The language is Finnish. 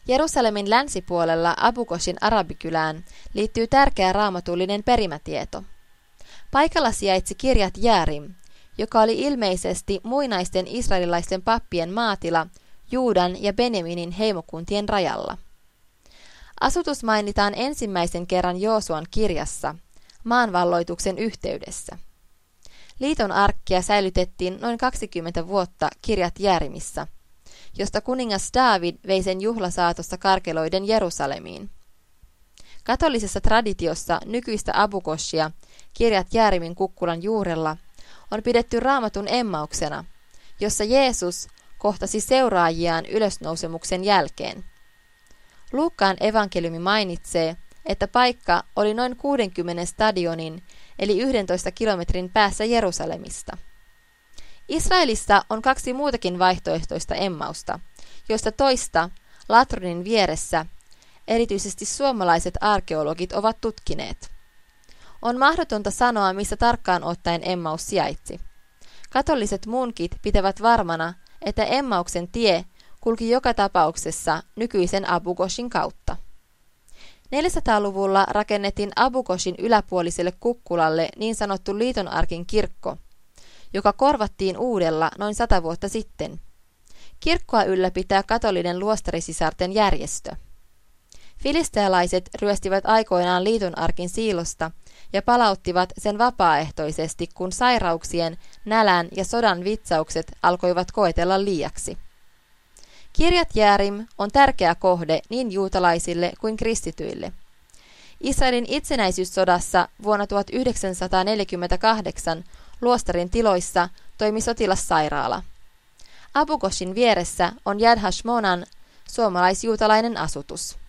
Jerusalemin länsipuolella Abu Ghoshin arabikylään liittyy tärkeä raamatullinen perimätieto. Paikalla sijaitsi Kirjat Jearim, joka oli ilmeisesti muinaisten israelilaisten pappien maatila Juudan ja Benjaminin heimokuntien rajalla. Asutus mainitaan ensimmäisen kerran Joosuan kirjassa, maanvalloituksen yhteydessä. Liiton arkkia säilytettiin noin 20 vuotta Kirjat Jearimissa, josta kuningas Daavid vei sen juhlasaatossa karkeloiden Jerusalemiin. Katolisessa traditiossa nykyistä Abu Ghoshia Kirjat Jearimin kukkulan juurella on pidetty Raamatun emmauksena, jossa Jeesus kohtasi seuraajiaan ylösnousemuksen jälkeen. Luukkaan evankeliumi mainitsee, että paikka oli noin 60 stadionin eli 11 kilometrin päässä Jerusalemista. Israelissa on 2 muutakin vaihtoehtoista emmausta, joista toista Latronin vieressä erityisesti suomalaiset arkeologit ovat tutkineet. On mahdotonta sanoa, missä tarkkaan ottaen emmaus sijaitsi. Katoliset munkit pitävät varmana, että emmauksen tie kulki joka tapauksessa nykyisen Abu Ghoshin kautta. 400-luvulla rakennettiin Abu Ghoshin yläpuoliselle kukkulalle niin sanottu Liiton arkin kirkko, joka korvattiin uudella noin 100 vuotta sitten. Kirkkoa ylläpitää katolinen luostarisisarten järjestö. Filistealaiset ryöstivät aikoinaan Liiton arkin siilosta ja palauttivat sen vapaaehtoisesti, kun sairauksien, nälän ja sodan vitsaukset alkoivat koetella liiaksi. Kirjat Jearim on tärkeä kohde niin juutalaisille kuin kristityille. Israelin itsenäisyyssodassa vuonna 1948 luostarin tiloissa toimi sotilassairaala. Abu Ghoshin vieressä on Yad Hashmonan suomalaisjuutalainen asutus.